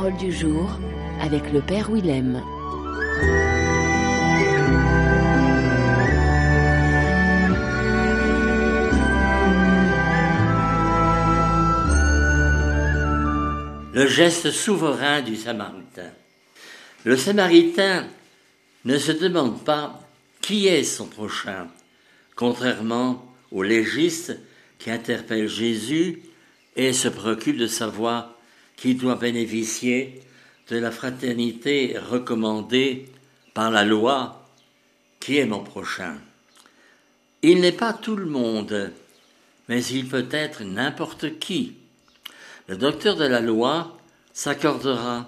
parole du jour avec le Père Willem. Le geste souverain du Samaritain. Le Samaritain ne se demande pas qui est son prochain, contrairement aux légistes qui interpellent Jésus et se préoccupent de savoir qui doit bénéficier de la fraternité recommandée par la loi, qui est mon prochain. Il n'est pas tout le monde, mais il peut être n'importe qui. Le docteur de la loi s'accordera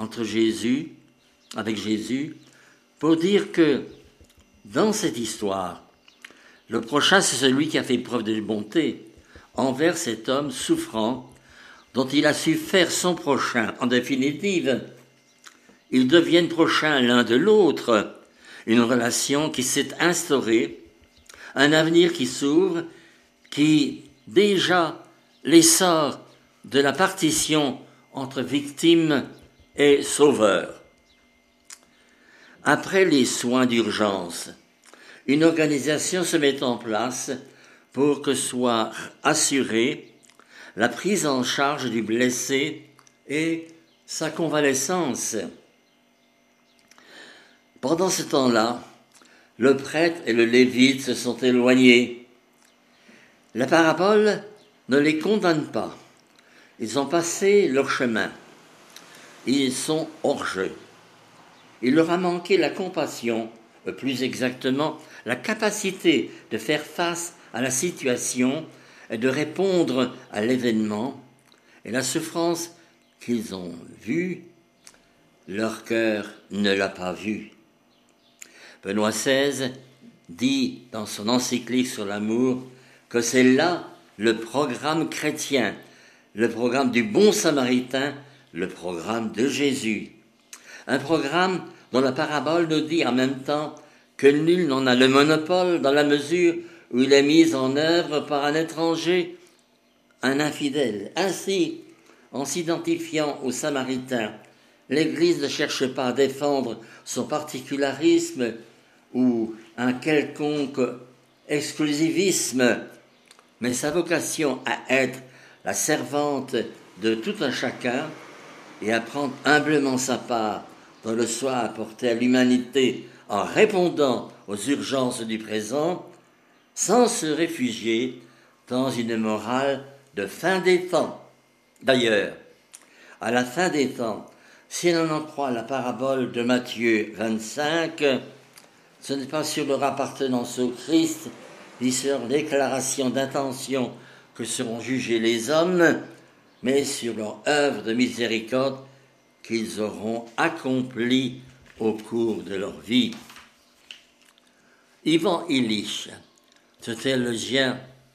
avec Jésus, pour dire que dans cette histoire, le prochain, c'est celui qui a fait preuve de bonté envers cet homme souffrant dont il a su faire son prochain. En définitive, ils deviennent prochains l'un de l'autre, une relation qui s'est instaurée, un avenir qui s'ouvre, qui déjà l'essor de la partition entre victime et sauveur. Après les soins d'urgence, une organisation se met en place pour que soit assurée la prise en charge du blessé et sa convalescence. Pendant ce temps-là, le prêtre et le lévite se sont éloignés. La parabole ne les condamne pas. Ils ont passé leur chemin. Ils sont hors jeu. Il leur a manqué la compassion, plus exactement la capacité de faire face à la situation et de répondre à l'événement, et la souffrance qu'ils ont vue, leur cœur ne l'a pas vue. Benoît XVI dit dans son encyclique sur l'amour que c'est là le programme chrétien, le programme du bon samaritain, le programme de Jésus. Un programme dont la parabole nous dit en même temps que nul n'en a le monopole dans la mesure où il est mis en œuvre par un étranger, un infidèle. Ainsi, en s'identifiant au Samaritain, l'Église ne cherche pas à défendre son particularisme ou un quelconque exclusivisme, mais sa vocation à être la servante de tout un chacun et à prendre humblement sa part dans le soin apporté à l'humanité en répondant aux urgences du présent, sans se réfugier dans une morale de fin des temps. D'ailleurs, à la fin des temps, si l'on en croit la parabole de Matthieu 25, ce n'est pas sur leur appartenance au Christ, ni sur leur déclaration d'intention que seront jugés les hommes, mais sur leur œuvre de miséricorde qu'ils auront accomplie au cours de leur vie. Ivan Illich, ce théologien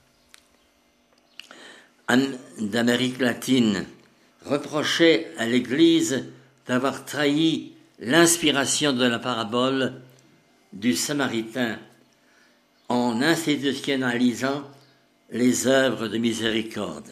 d'Amérique latine, reprochait à l'Église d'avoir trahi l'inspiration de la parabole du Samaritain en institutionnalisant les œuvres de miséricorde.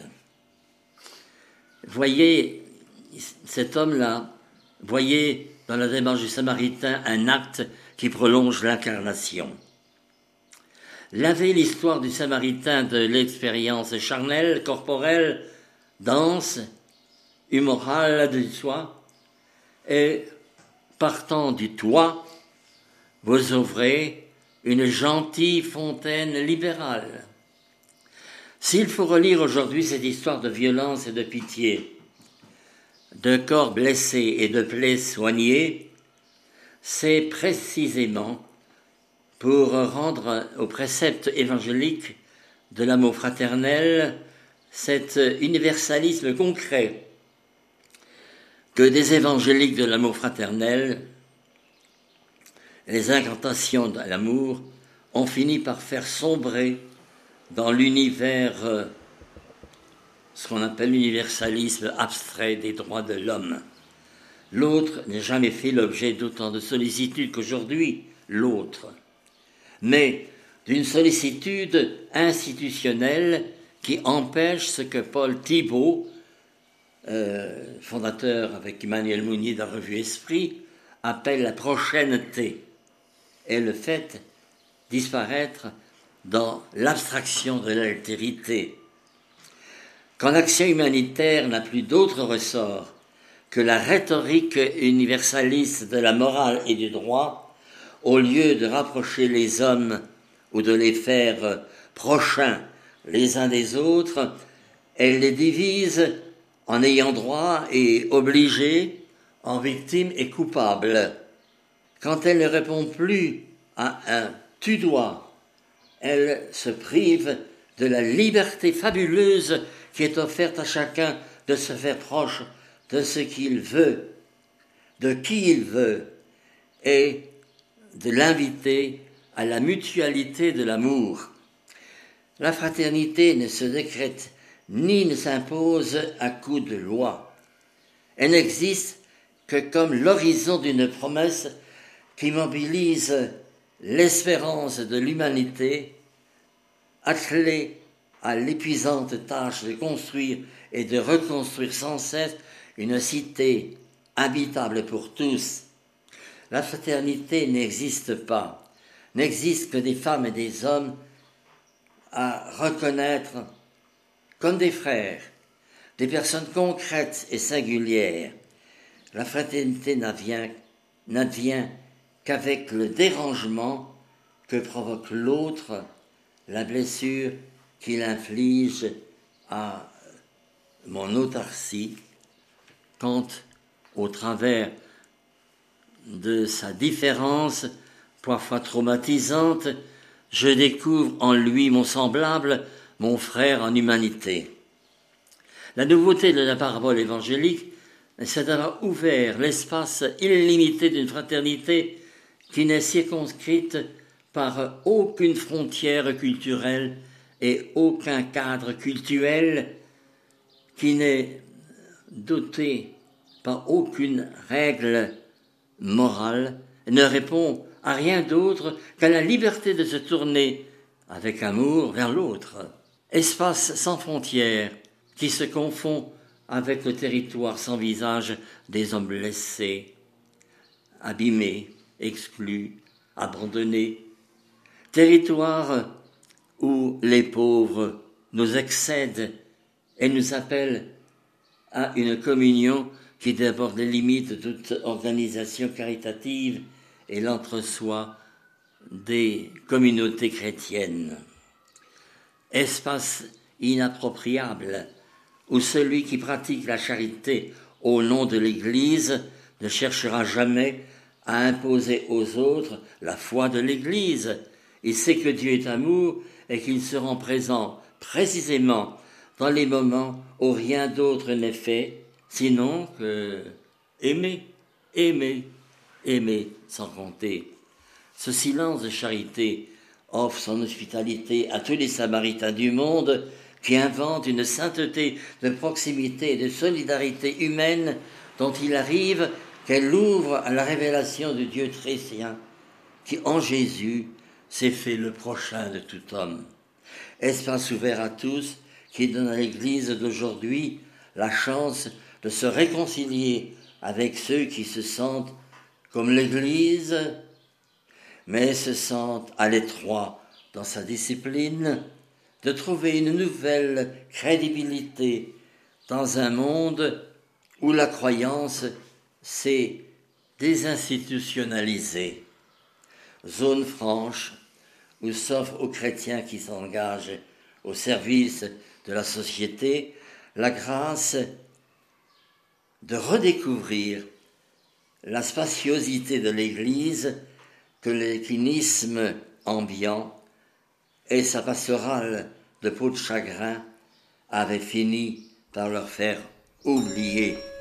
Voyez cet homme-là, voyez dans la démarche du Samaritain un acte qui prolonge l'incarnation. Laver l'histoire du Samaritain de l'expérience charnelle, corporelle, dense, humorale de soi, et partant du toit, vous ouvrez une gentille fontaine libérale. S'il faut relire aujourd'hui cette histoire de violence et de pitié, de corps blessés et de plaies soignées, c'est précisément pour rendre au précepte évangélique de l'amour fraternel cet universalisme concret que des évangéliques de l'amour fraternel, les incantations de l'amour, ont fini par faire sombrer dans l'univers, ce qu'on appelle l'universalisme abstrait des droits de l'homme. L'autre n'a jamais fait l'objet d'autant de sollicitude qu'aujourd'hui, l'autre, mais d'une sollicitude institutionnelle qui empêche ce que Paul Thibault fondateur avec Emmanuel Mounier de la revue Esprit, appelle la prochaineté et le fait disparaître dans l'abstraction de l'altérité. Quand l'action humanitaire n'a plus d'autre ressort que la rhétorique universaliste de la morale et du droit, au lieu de rapprocher les hommes ou de les faire prochains les uns des autres, elle les divise en ayant droit et obligés, en victimes et coupables. Quand elle ne répond plus à un « tu dois », elle se prive de la liberté fabuleuse qui est offerte à chacun de se faire proche de ce qu'il veut, de qui il veut, et de l'inviter à la mutualité de l'amour. La fraternité ne se décrète ni ne s'impose à coup de loi. Elle n'existe que comme l'horizon d'une promesse qui mobilise l'espérance de l'humanité, attelée à l'épuisante tâche de construire et de reconstruire sans cesse une cité habitable pour tous. La fraternité n'existe pas, n'existe que des femmes et des hommes à reconnaître comme des frères, des personnes concrètes et singulières. La fraternité n'advient qu'avec le dérangement que provoque l'autre, la blessure qu'il inflige à mon autarcie, quand, au travers de sa différence, parfois traumatisante, je découvre en lui mon semblable, mon frère en humanité. La nouveauté de la parabole évangélique, c'est d'avoir ouvert l'espace illimité d'une fraternité qui n'est circonscrite par aucune frontière culturelle et aucun cadre cultuel, qui n'est doté par aucune règle morale, ne répond à rien d'autre qu'à la liberté de se tourner avec amour vers l'autre. Espace sans frontières qui se confond avec le territoire sans visage des hommes blessés, abîmés, exclus, abandonnés. Territoire où les pauvres nous excèdent et nous appellent à une communion qui déborde les limites de toute organisation caritative et l'entre-soi des communautés chrétiennes. Espace inappropriable où celui qui pratique la charité au nom de l'Église ne cherchera jamais à imposer aux autres la foi de l'Église. Il sait que Dieu est amour et qu'il se rend présent précisément dans les moments où rien d'autre n'est fait, sinon que aimer, aimer, aimer sans compter. Ce silence de charité offre son hospitalité à tous les Samaritains du monde qui inventent une sainteté de proximité et de solidarité humaine dont il arrive qu'elle ouvre à la révélation du Dieu chrétien qui, en Jésus, s'est fait le prochain de tout homme. Espace ouvert à tous qui donne à l'Église d'aujourd'hui la chance de se réconcilier avec ceux qui se sentent comme l'Église, mais se sentent à l'étroit dans sa discipline, de trouver une nouvelle crédibilité dans un monde où la croyance s'est désinstitutionnalisée. Zone franche où s'offre aux chrétiens qui s'engagent au service de la société la grâce de redécouvrir la spaciosité de l'Église que l'écuménisme ambiant et sa pastorale de peau de chagrin avaient fini par leur faire oublier.